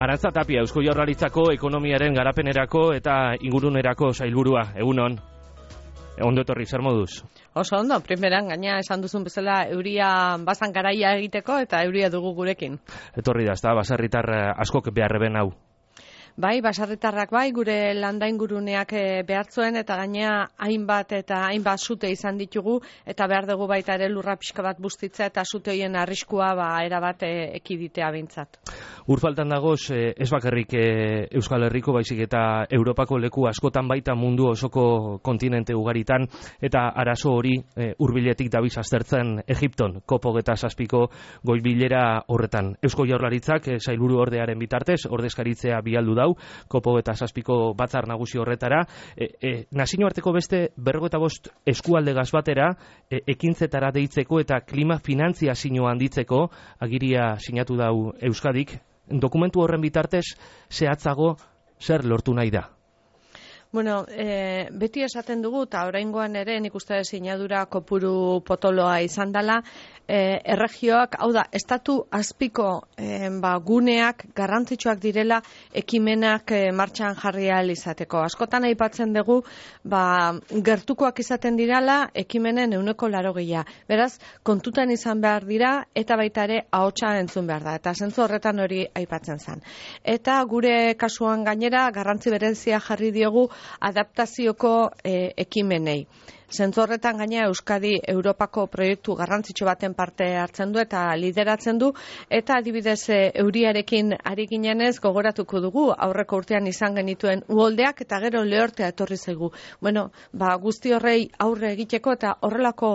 Arantza Tapia, Eusko Jaurlaritzako ekonomiaren garapenerako eta ingurunerako sailburua. Egunon, ondo etorri, zer moduz? Oso ondo, primeran gaina esan duzun bezala euria bazan garaia egiteko eta euria dugu gurekin. Etorri da, ezta, baserritar askok beharreben hau. Bai, baserritarrak bai, gure landa inguruneak behartzuen eta gainea hainbat sute izan ditugu eta behar dugu baita ere lurra pixka bat bustitzea eta sute hoien arriskua erabat ekiditea behintzat. Ur faltan dagoz, ez bakarrik Euskal Herriko baizik eta Europako leku askotan baita mundu osoko kontinente ugaritan eta arazo hori hurbiletik dabiz aztertzen Egipton, COP27ko goi-bilera horretan. Eusko Jaurlaritzak sailburu ordearen bitartez, ordezkaritzea bialdu dau, COP27ko batzar nagusi horretara, nazioarteko beste 45 eskualde batera ekintzetara deitzeko eta klima finanziazioa handitzeko agiria sinatu dau Euskadik. Dokumentu horren bitartez zehatzago zer lortu nahi da? Bueno, beti esaten dugu, eta oraingoan ere nik uste sinadura kopuru potoloa izan dela, erregioak, hau da, estatu azpiko guneak garrantzitsuak direla ekimenak martxan jarri ahal izateko. Askotan aipatzen dugu, gertukoak izaten direla ekimenen 80%. Beraz, kontutan izan behar dira eta baita ere ahotsa entzun behar da. Eta zentzu horretan hori aipatzen zen. Eta gure kasuan gainera garrantzi berezia jarri diogu adaptazioko ekimenei. Zentzu horretan gaina Euskadi Europako proiektu garrantzitsu baten parte hartzen du eta lideratzen du, eta adibidez euriarekin ari ginenez gogoratuko dugu aurreko urtean izan genituen uholdeak eta gero lehortea etorri zaigu. Bueno, guzti horrei aurre egiteko eta horrelako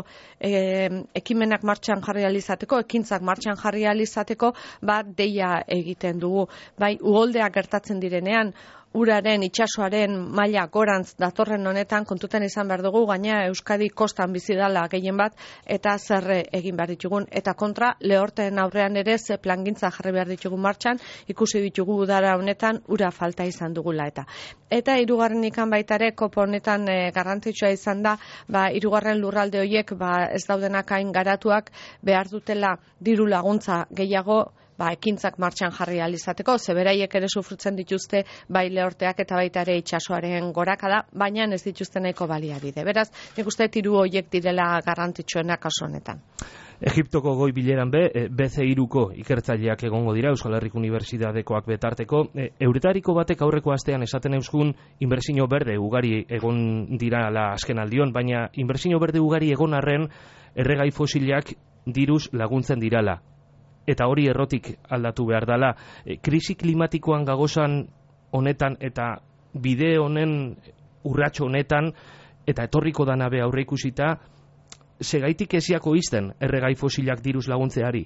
ekimenak martxan jarri ahal izateko, ekintzak martxan jarri ahal izateko, deia egiten dugu. Bai, uholdeak gertatzen direnean, uraren, itsasoaren maila gorantz datorren honetan kontutan izan behar dugu, gaina Euskadi kostan bizi dela gehien bat, eta zer egin behar ditugun. Eta kontra, lehorteen aurrean ere ze plangintza jarri behar ditugu martxan, ikusi ditugu udara honetan ura falta izan dugula eta. Eta hirugarren ikan baita ere, COP honetan garrantzitsua izan da, hirugarren lurralde horiek ez daudenak hain garatuak behar dutela diru laguntza gehiago, ekintzak martxan jarri ahal izateko, zeberaiek ere sufritzen dituzte bai lehorteak eta baita ere itsasoaren gorakada, baina ez dituzte nahiko baliabide. Beraz, nik uste hiru horiek direla garrantzitsuenak kasu honetan. Egiptoko goi bileran BC3ko ikertzaileak egongo dira, Euskal Herriko Unibertsitatekoak betarteko. Euretariko batek aurreko astean esaten euskun inbertsio berde ugari egon dira azken aldion, baina inbertsio berde ugari egon arren erregai fosilak diruz laguntzen dirala. Eta hori errotik aldatu behar dela. Krisi klimatikoan gagozan honetan eta bide honen urratxo honetan eta etorriko danabe aurre ikusita, segaitik eziako izten erregai fosilak diruz laguntzeari?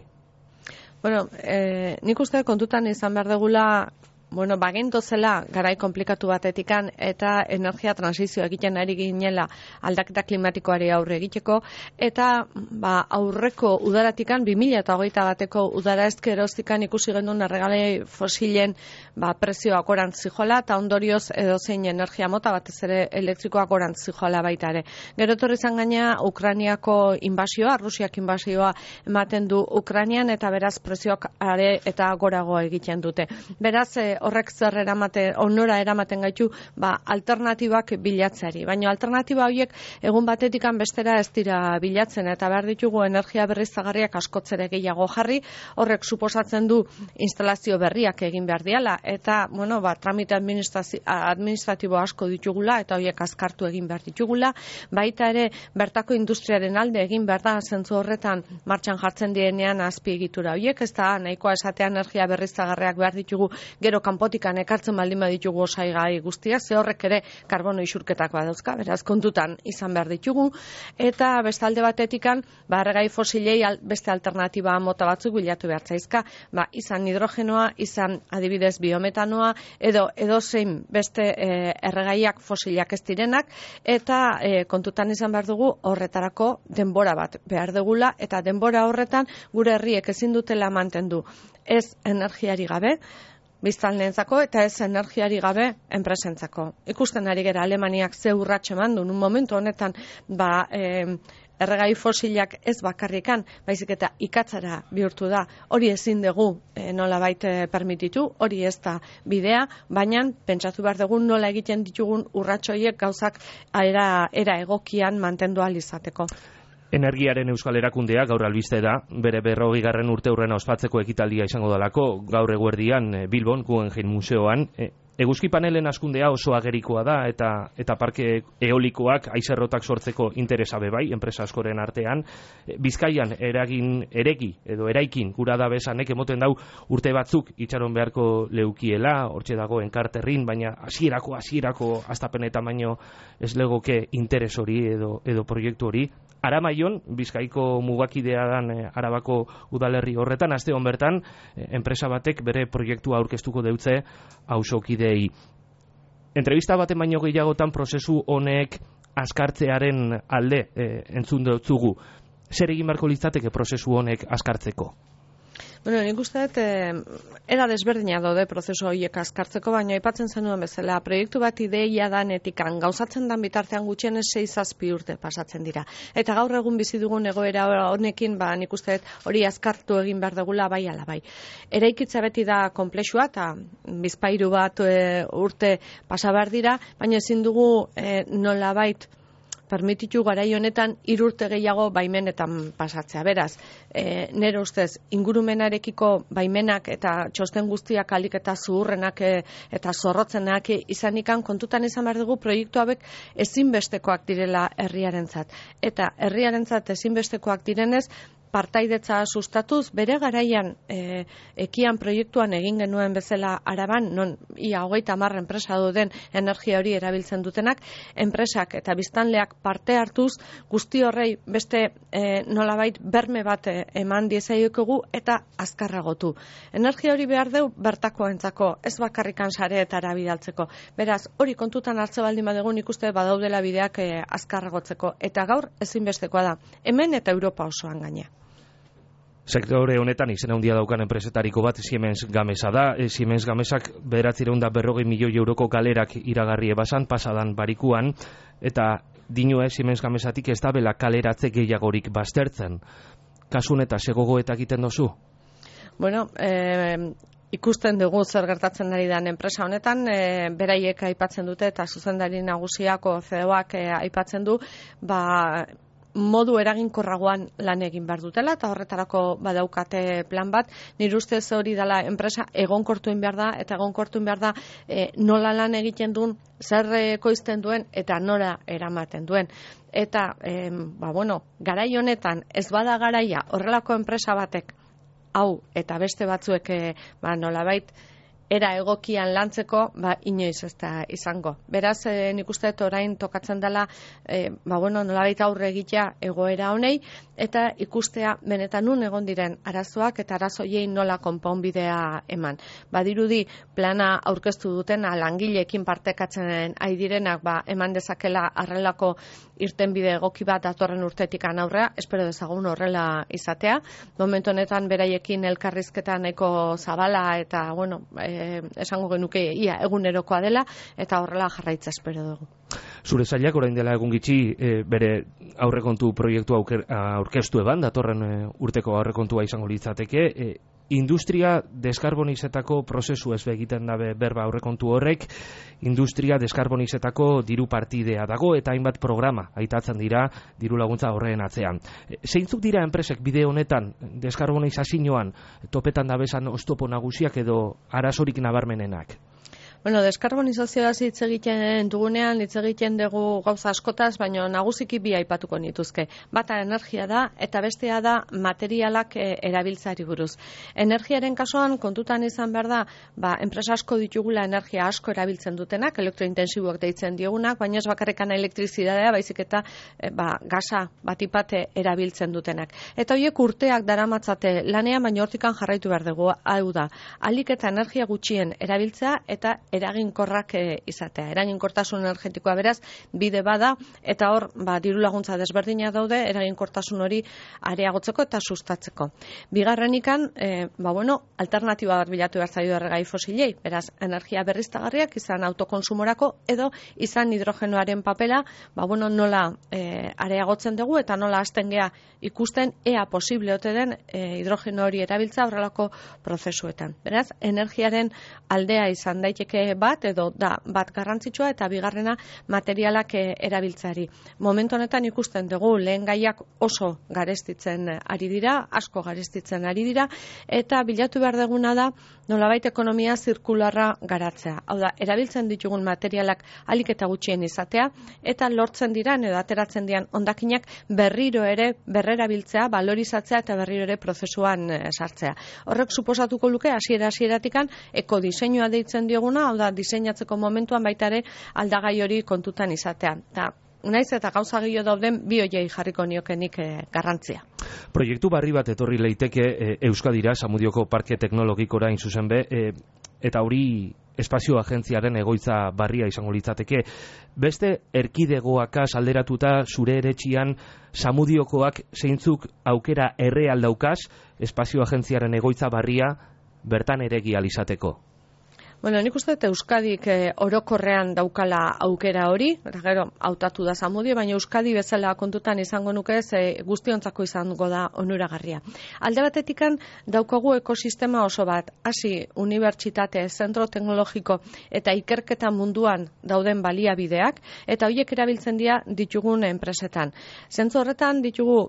Bueno, nik uste kontutan izan behar degula, bagentozela garai komplikatu batetikan eta energia transizio egiten ari ginela aldaketa klimatikoari aurre egiteko, eta aurreko udaratikan 2021ko udara ezkeroztikan ikusi genuen erregai fosilen prezioa gorantz zijoala eta ondorioz edozein energia mota batez ere elektrikoa gorantz zijoala baita ere. Gero etorri izan gaina Ukrainiako inbasioa, Rusiak inbasioa ematen du Ukrainian eta beraz prezioak are eta gorago egiten dute. Beraz, horrek zer onora eramaten gaitu alternatibak bilatzeari. Baina alternatiba horiek egun batetikan bestera ez dira bilatzen eta behar ditugu energia berriztagarriak askotzere gehiago jarri, horrek suposatzen du instalazio berriak egin behar diala eta tramite administratibo asko ditugula eta horiek azkartu egin behar ditugula, baita ere bertako industriaren alde egin behar da zentzu horretan martxan jartzen direnean azpiegitura horiek, ez da nahikoa esatea energia berriztagarriak behar ditugu gero kanpotikan ekartzen baldin baditugu osaigai guztiak, ze horrek ere karbono isurketak badauzka, beraz kontutan izan behar ditugu, eta bestalde batetikan, erregai fosilei beste alternatiba mota batzuk bilatu behar zaizka, izan hidrogenoa, izan adibidez biometanoa, edozein beste erregaiak fosilak ez direnak, eta kontutan izan behar dugu horretarako denbora bat behar dugula, eta denbora horretan gure herriek ezin dutela mantendu ez energiari gabe, biztanleentzako eta ez energiari gabe enpresentzako. Ikusten ari gera Alemaniak ze urrats eman du, momentu honetan erregai fosilak ez bakarrikan, baizik eta ikatzara bihurtu da. Hori ezin dugu nolabait permititu, hori ez da bidea, baina pentsatu behar dugu nola egiten ditugun urratsoiek gauzak era egokian mantendu ahal izateko. Energiaren Euskal Erakundea gaur albiste da, bere 40. urteurrena ospatzeko ekitaldia izango dalako, gaur eguerdian Bilbon, Guggenheim Museoan. Eguzki panelen hazkundea oso agerikoa da eta parke eolikoak aizerrotak sortzeko interesa bai, enpresa askoren artean. Bizkaian eraikin gura da besanek emoten dau urte batzuk itxaron beharko leukiela, hortxe dago enkarterrin, baina hasierako hastapenetan baino ez legoke interes hori edo proiektu hori. Aramaion, Bizkaiko mugakidea dan Arabako udalerri horretan, aste hon bertan, enpresa batek bere proiektua aurkeztuko deutze auzokideei. Entrevista baten baino gehiagotan prozesu honek askartzearen alde entzun dutzugu. Zer egin beharko litzateke prozesu honek askartzeko? Bueno, nik uste dut, era desberdina daude prozesu horiek askartzeko, baina aipatzen zenuen bezala, proiektu bat ideia danetikan, gauzatzen dan bitartean gutxienez 6-7 urte pasatzen dira. Eta gaur egun bizi dugun egoera honekin, nik uste dut hori askartu egin behar dugula bai ala bai. Eraikitza beti da konplexua, eta bizpahiru bat urte pasa behar dira, baina ezin dugu nolabait permititu garai honetan 3 urte gehiago baimenetan pasatzea. Beraz, nire ustez, ingurumenarekiko baimenak eta txosten guztiak alik eta zuhurrenak eta zorrotzenak izanikan kontutan izan behar dugu proiektu hauek ezinbestekoak direla herriarentzat. Eta herriarentzat ezinbestekoak direnez, partaidetza sustatuz, bere garaian ekian proiektuan egin genuen bezala Araban, non ia 30 enpresa duten energia hori erabiltzen dutenak, enpresak eta biztanleak parte hartuz, guzti horrei beste nolabait berme bat eman diezaiokogu eta azkarragotu. Energia hori behar deu bertakoentzako, ez bakarrikan sareetara bidaltzeko. Beraz, hori kontutan hartze baldin badugu, nik uste badaudela bideak azkarragotzeko. Eta gaur ezinbestekoa da, hemen eta Europa osoan gaina. Sektore honetan izena handia daukan enpresetariko bat Siemens Gamesa da. Siemens Gamesak 940 milioi euroko galerak iragarri ebasan pasadan barikuan, eta dinue Siemens Gamesatik ez da bela kaleratze gehiagorik baztertzen. Kasun eta segogoetak egiten dozu? Bueno, ikusten dugu zer gertatzen ari den enpresa honetan, beraiek aipatzen dute eta zuzendari nagusiako CEO-ak aipatzen du, modu eraginkorragoan lan egin behar dutela, eta horretarako badaukate plan bat. Nire ustez hori dela enpresa egonkortuen behar da, eta egonkortuen behar da nola lan egiten duen, zer ekoizten duen, eta nora eramaten duen. Eta, garai honetan, ez bada garaia horrelako enpresa batek, hau eta beste batzuek nolabait, era egokian lantzeko, inoiz ez da izango. Beraz, nik uste orain tokatzen dela, nolabait aurre egitea egoera honei, eta ikustea benetan nun egon diren arazoak eta arazoiei nola konponbidea eman. Badirudi plana aurkeztu duten langileekin partekatzen ari direnak eman dezakela arrelako irtenbide egoki bat datorren urtetik aurrea, espero dezagun horrela izatea. Momentu honetan beraiekin elkarrizketa nahiko zabala eta esango genuke ia egunerokoa dela, eta horrela jarraitza espero dugu. Zure sailak orain dela egun gitxi bere aurrekontu proiektu aurkeztu eban, datorren urteko aurrekontua izango litzateke. Industria deskarbonizetako prozesu ez egiten dabe berba aurrekontu horrek, industria deskarbonizetako diru partidea dago eta hainbat programa aitatzen dira diru laguntza horren atzean. Zeintzuk dira enpresek bide honetan deskarbonizazioan topetan dabesan oztopo nagusiak edo arazorik nabarmenenak? Deskarbonizazioa hitz egiten dugunean, hitz egiten dugu gauza askotaz, baina nagusiki bi aipatuko nituzke. Bata energia da, eta bestea da materialak erabiltzari buruz. Energiaren kasuan, kontutan izan behar da, enpresa asko ditugula energia asko erabiltzen dutenak, elektrointensiboak deitzen diogunak, baina ez bakarrekan elektrizidadea, baizik eta gasa batipate erabiltzen dutenak. Eta horiek urteak daramatzate lanean, baina hortikan jarraitu behar dugu, hau da, ahalik eta energia gutxien erabiltzea eta eraginkorrak izatea. Eraginkortasun energetikoa beraz bide bada eta hor diru laguntza desberdina daude eraginkortasun hori areagotzeko eta sustatzeko. Bigarrenikan, alternatiba bat bilatu behar zaio erregai fosilei, beraz energia berriztagarriak izan autokonsumorako edo izan hidrogenoaren papela, nola areagotzen dugu eta nola hasten gea ikusten ea posible ote den hidrogeno hori erabiltza horrelako prozesuetan. Beraz, energiaren aldea izan daiteke bat edo da bat garrantzitsua eta bigarrena materialak erabiltzari. Momentu honetan ikusten dugu lehen gaiak oso garestitzen ari dira, asko garestitzen ari dira eta bilatu behar duguna da nolabait ekonomia zirkularra garatzea. Hau da, erabiltzen ditugun materialak ahalik eta gutxien izatea eta lortzen diran edo ateratzen diran hondakinak berriro ere berrerabiltzea, valorizatzea eta berriro ere prozesuan sartzea. Horrek suposatuko luke hasiera-hasieratikan ekodiseinua deitzen dioguna, hau da, diseinatzeko momentuan baita ere aldagai hori kontutan izatea. Naiz eta gauza gehiago dauden bi horiei jarriko niokenik garrantzia. Proiektu barri bat etorri leiteke Euskadira, Zamudioko Parke Teknologikora hain zuzen be, eta hori espazio agentziaren egoitza barria izango litzateke. Beste erkidegoakaz alderatuta zure eretxian Zamudiokoak zeintzuk aukera erreal daukaz espazio agentziaren egoitza barria bertan eregi alizateko? Nik uste Euskadik orokorrean daukala aukera hori, gero hautatu da Zamudio, baina Euskadi bezala kontutan izango nuke guztiontzako izango da onuragarria. Alde batetikan daukagu ekosistema oso bat, hasi unibertsitate, zentro teknologiko eta ikerketa munduan dauden baliabideak, eta horiek erabiltzen dira ditugun enpresetan. Zentzu horretan ditugu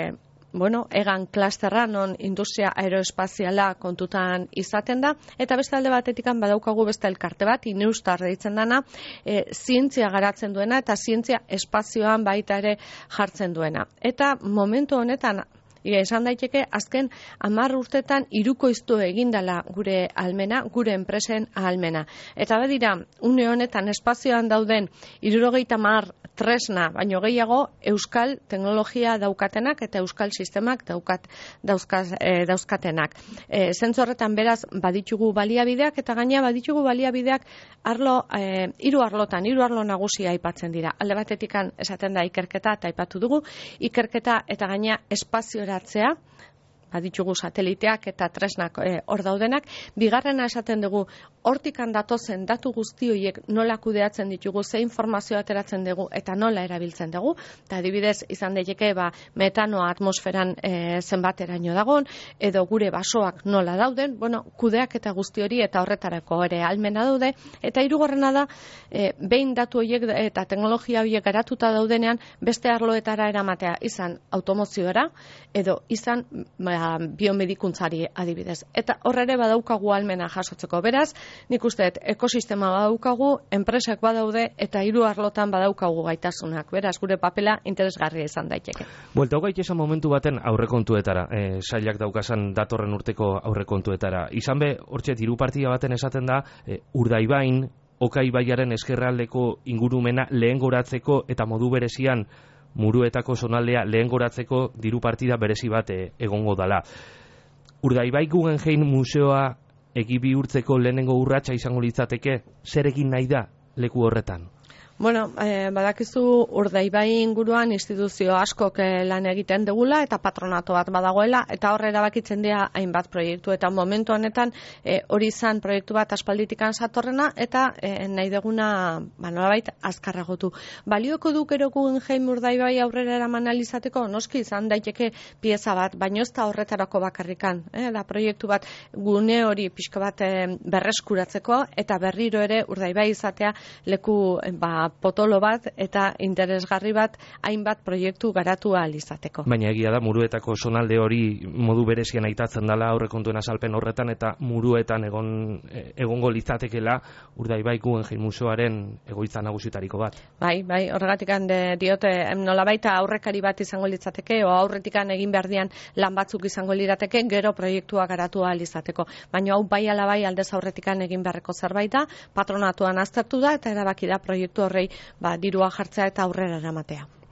egan klasterra non industria aeroespaziala kontutan izaten da, eta beste alde batetikan badaukagu beste elkarte bat, Ineustar deitzen dana, zientzia garatzen duena eta zientzia espazioan baita ere jartzen duena. Eta momentu honetan, esan daiteke, azken 10 urtetan hirukoiztu egindala gure ahalmena, gure enpresen ahalmena. Eta badira, une honetan espazioan dauden 70 tresna, baino gehiago euskal teknologia daukatenak eta euskal sistemak dauzkatenak. Zentzu horretan beraz baditugu baliabideak eta gaina baditugu baliabideak hiru arlo nagusia aipatzen dira. Alde batetikan esaten da ikerketa eta aipatu dugu, ikerketa eta gaina espazioratzea, baditugu sateliteak eta tresnak hor daudenak. Bigarrena esaten dugu, hortikan datozen datu guzti horiek nola kudeatzen ditugu, ze informazioa ateratzen dugu eta nola erabiltzen dugu. Eta adibidez izan daiteke metanoa atmosferan zenbateraino dagon, edo gure basoak nola dauden, kudeak eta guzti hori eta horretarako ere ahalmena daude. Eta hirugarrena da, behin datu horiek eta teknologia horiek garatuta daudenean, beste arloetara eramatea, izan automozioara edo izan biomedikuntzari adibidez. Eta horre ere badaukagu ahalmena jasotzeko. Beraz, nik uste ekosistema badaukagu, enpresak badaude eta hiru arlotan badaukagu gaitasunak. Beraz, gure papela interesgarria izan daiteke. Buelta gaitesan momentu baten aurrekontuetara, sailak daukasan datorren urteko aurrekontuetara. Izan be, hortxe diru partida baten esaten da, Urdaibain, Okaibaiaren eskerraldeko ingurumena lehengoratzeko eta modu berezian Muruetako zonaldea lehengoratzeko diru partida berezi bat egongo dala. Urdaibai Guggenheim museoa egi bihurtzeko lehenengo urratsa izango litzateke, zer egin nahi da leku horretan? Badakizu Urdaibai inguruan instituzio askok lan egiten dugula eta patronato bat badagoela eta horre erabakitzen dira hainbat proiektu eta momentu honetan hori izan proiektu bat aspalditikan satorrena eta nahi duguna nolabait azkarragotu. Balioko du gero Guggenheim Urdaibai aurrera eraman alizateko, noski izan daiteke pieza bat, baino ez da horretarako bakarrikan. Da proiektu bat gune hori pixka bat berreskuratzeko eta berriro ere Urdaibai izatea leku potolo bat eta interesgarri bat hainbat proiektu garatu ahal izateko. Baina egia da Muruetako zonalde hori modu berezian aitatzen dela aurrekontuen azalpen horretan eta Muruetan egongo litzatekela Urdaibai Guggenheim museoaren egoitza nagusitariko bat. Bai, horregatik diote nolabait aurrekari bat izango litzateke o aurretikan egin behar dian lan batzuk izango lirateke gero proiektua garatu ahal izateko. Baina hau bai ala bai aldez aurretikan egin beharreko zerbait da, patronatuan aztertu da eta erabaki da proiektu dirua jartzea eta aurrera eramatea.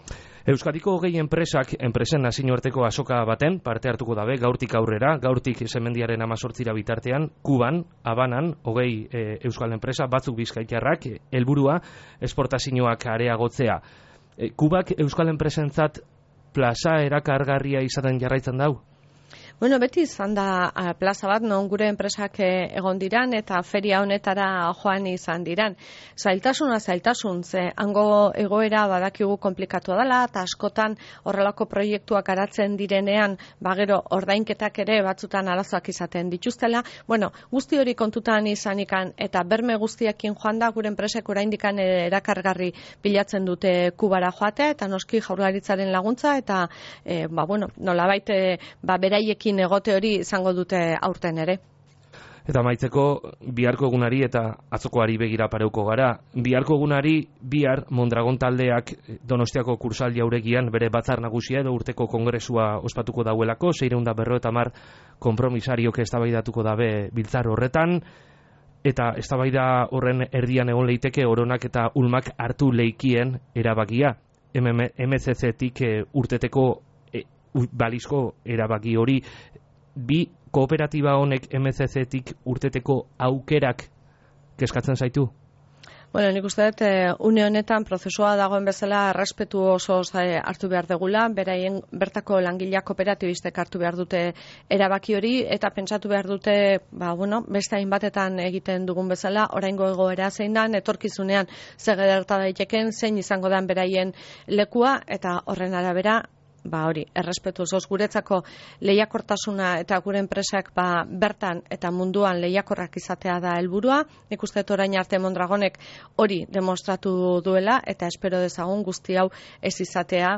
Euskadiko 20 enpresak, enpresen nazioarteko azoka baten parte hartuko dabe gaurtik aurrera, gaurtik semendiaren 18 bitartean, Kuban, Habanan, 20 euskal enpresa, batzuk bizkaitarrak, helburua esportazioak areagotzea. Kubak euskal enpresentzat plaza erakargarria izaten jarraitzen dau? Bueno, beti izan da plaza bat, non gure enpresak egon diran eta feria honetara joan izan diran. Zailtasun, ze hango egoera badakigu komplikatua dela, eta askotan horrelako proiektuak garatzen direnean, gero ordainketak ere batzutan arazoak izaten dituztela. Bueno, guzti hori kontutan izanikan eta berme guztiekin joan da gure enpresek oraindikan erakargarri bilatzen dute Kubara joatea, eta noski Jaurlaritzaren laguntza, eta nolabait beraiekin egote hori izango dute aurten ere. Eta amaitzeko, biharko egunari eta atzokoari begira pareuko gara. Biharko egunari, bihar Mondragon taldeak Donostiako kursaldi jauregian bere batzar nagusia edo urteko kongresua ospatuko dauelako, 650 konpromisariok eztabaidatuko dabe biltzar horretan, eta eztabaida horren erdian egon leiteke oronak eta ulmak hartu leikien erabakia. MCC-tik urteteko balizko erabaki hori, bi kooperatiba honek MCC-tik urteteko aukerak kezkatzen zaitu? Bueno, nik uste dut, une honetan prozesua dagoen bezala errespetu oso hartu behar degula, beraien bertako langileak kooperatibistek hartu behar dute erabaki hori, eta pentsatu behar dute, beste hainbatetan egiten dugun bezala, oraingo egoera zein dan, etorkizunean gerta daiteken, zein izango dan beraien lekua, eta horren arabera, errespetu osoz guretzako lehiakortasuna eta gure enpresak bertan eta munduan lehiakorrak izatea da helburua. Nik uste dut orain arte Mondragonek hori demostratu duela, eta espero dezagun guzti hau ez izatea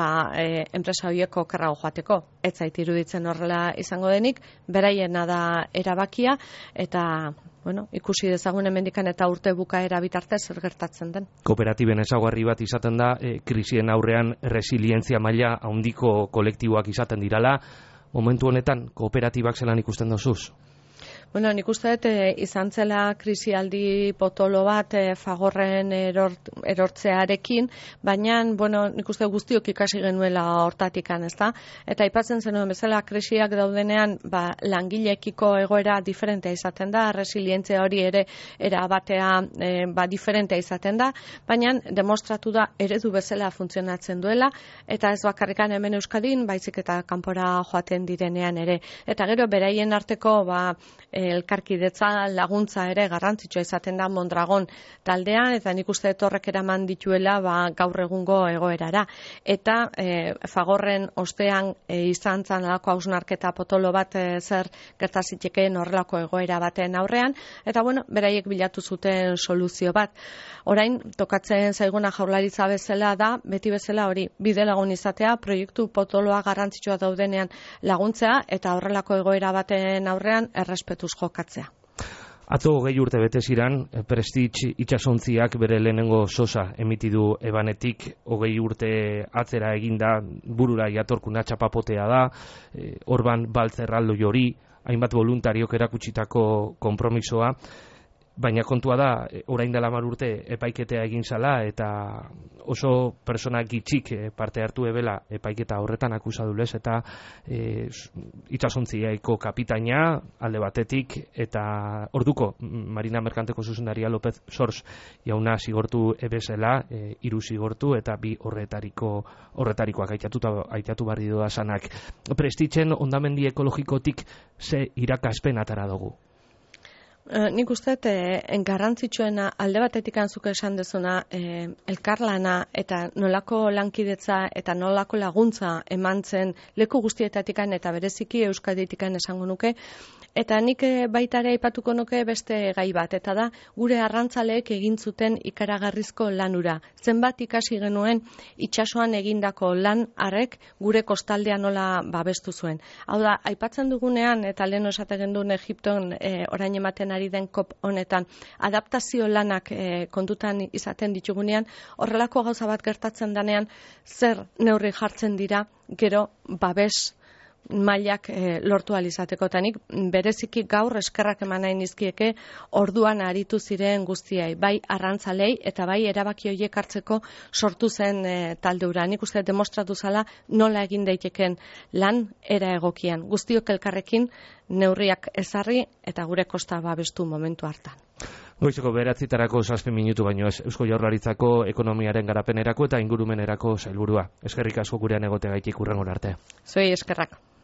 enpresa horiek okerrago joateko. Ez zait iruditzen horrela izango denik, beraiena da erabakia, eta ikusi dezagun hemendikan eta urte bukaera bitarte zer gertatzen den. Kooperatiben ezaugarri bat izaten da, krisien aurrean resilientzia maila handiko kolektiboak izaten dirala. Momentu honetan, kooperatibak zelan ikusten dozuz? Bueno, nik uste dut izan zela krisialdi potolo bat Fagorren erortzearekin, baina nik uste guztiok ikasi genuela hortatikan, ezta? Eta aipatzen zenuen bezala krisiak daudenean langileekiko egoera diferentea izaten da, resilientzia hori ere erabatea diferentea izaten da, baina demostratu da eredu bezala funtzionatzen duela, eta ez bakarrikan hemen Euskadin, baizik eta kanpora joaten direnean ere. Eta gero beraien arteko elkarkidetza laguntza ere garrantzitsua izaten da Mondragon taldean, eta nik uste horrek eraman dituela gaur egungo egoerara. Eta Fagorren ostean izan zan alako hausnarketa potolo bat zer gertaziteken horrelako egoera baten aurrean, eta beraiek bilatu zuten soluzio bat. Orain, tokatzen zaiguna Jaurlaritza bezala da, beti bezala hori, bide lagun izatea, proiektu potoloa garrantzitsua daudenean laguntzea, eta horrelako egoera baten aurrean errespetuz jokatzea. Atzo 20 urte bete ziran, Prestige itsasontziak bere lehenengo sosa emitidu ebanetik, 20 urte atzera eginda, burura jatorkuna txapapotea da, Orban Baltzerraldo jori, hainbat voluntariok erakutsitako konpromisoa, baina kontua da, orain dela 10 urte epaiketea egin zala, eta oso persona gitxik parte hartu ebela epaiketa horretan akusadulez, eta itsasontziaiko kapitaina alde batetik, eta orduko Marina Merkanteko zuzendaria López Sors jauna zigortu ebezela, 3 zigortu, eta 2 horretarikoak aitatu barri doa sanak. Prestitzen hondamendi ekologikotik ze irakaspen atara dugu? Nik uste, garrantzitsuena alde batetik antzuk esan dezuna, elkarlana eta nolako lankidetza eta nolako laguntza eman zen leku guztietatikan eta bereziki Euskaditikan esango nuke, eta nik baitare aipatuko nuke beste gai bat, eta da gure arrantzaleek egin zuten ikaragarrizko lanura. Zenbat ikasi genuen itsasoan egindako lan harrek gure kostaldean nola babestu zuen. Hau da, aipatzen dugunean, eta lehen esaten genduen Egipton orain ematen ari den COP honetan, adaptazio lanak kontutan izaten ditugunean, horrelako gauza bat gertatzen denean, zer neurri jartzen dira, gero babes mailak lortu alizateko. Tanik bereziki gaur eskerrak eman nahi nizkieke orduan aritu ziren guztiai, bai arrantzalei eta bai erabaki horiek hartzeko sortu zen taldeura. Nik uste demostratu zala nola egin daiteken lan era egokian. Guztiok elkarrekin neurriak ezarri eta gure kosta babestu momentu hartan. Goizeko 9:00 7 minutu baino ez, Eusko Jaurlaritzako ekonomiaren garapenerako eta ingurumenerako sailburua. Eskerrik asko gurean egoteagaitik hurrengora arte. Zuei eskerrak.